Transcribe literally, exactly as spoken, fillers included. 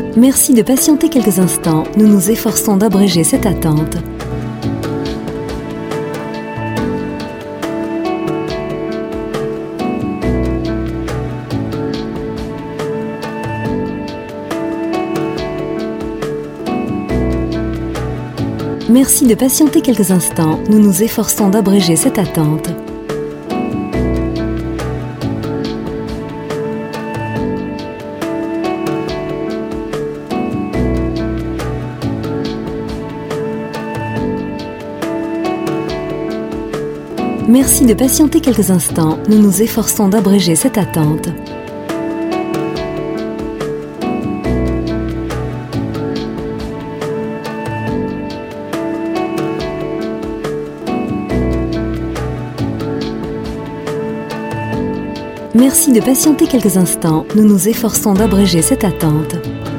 Merci de patienter quelques instants, nous nous efforçons d'abréger cette attente. Merci de patienter quelques instants, nous nous efforçons d'abréger cette attente. Merci de patienter quelques instants, nous nous efforçons d'abréger cette attente. Merci de patienter quelques instants, nous nous efforçons d'abréger cette attente.